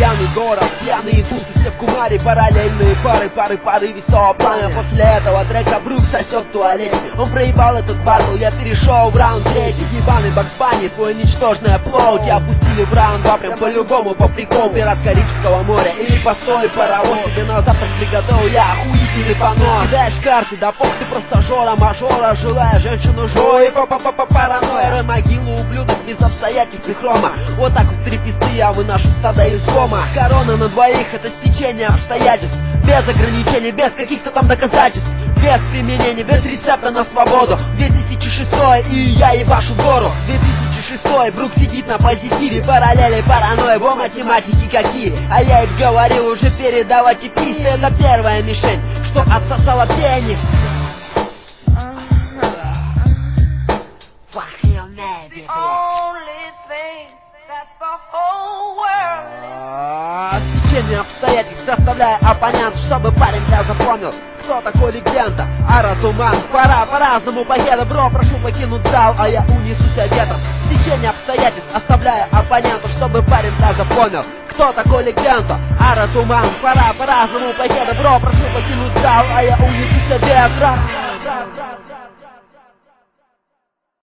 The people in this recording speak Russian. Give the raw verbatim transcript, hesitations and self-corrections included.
пьяный город, пьяные тусы, все в кумаре, параллельные пары, пары, пары, весового пламя. После этого трека Брук сосет в туалете. Он проебал этот батл, я перешел в раунд третий. Ебаный Бакс-Банни, твой ничтожный аплод. Я опустили в раунд два, прям по-любому, по приколу. Пират Карибского моря или постой паровоз. Тебе на завтрак приготовил я охуительный понос. Кидаешь карты, да пох ты просто жора мажора. Желая женщину жой, па-па-па-паранойя. Рой могилу, ублюдок, без обстоятельств и хрома. Вот так вот три пизды я выношу стада из дома. Корона на двоих, это стечение обстоятельств. Без ограничений, без каких-то там доказательств. Без применения, без рецепта на свободу. две тысячи шестой, и я ебашу гору. две тысячи шестой, Брук сидит на позитиве. Параллели, паранойя, во математики какие. А я их говорил уже передавать и пись. Это первая мишень, что отсосала пенни. Стечение обстоятельств, составляя оппонент, чтобы парень тебя запомнил. Кто такой легенда? Ара Туман. Пора по-разному поеду, бро, прошу покинуть зал, а я унесуся ветром. Стечение обстоятельств, оставляя оппонента, чтобы парень тебя запомнил. Кто такой легенда? Ара Туман. Пора по-разному поеду, бро, прошу покинуть зал, а я унесуся ветром.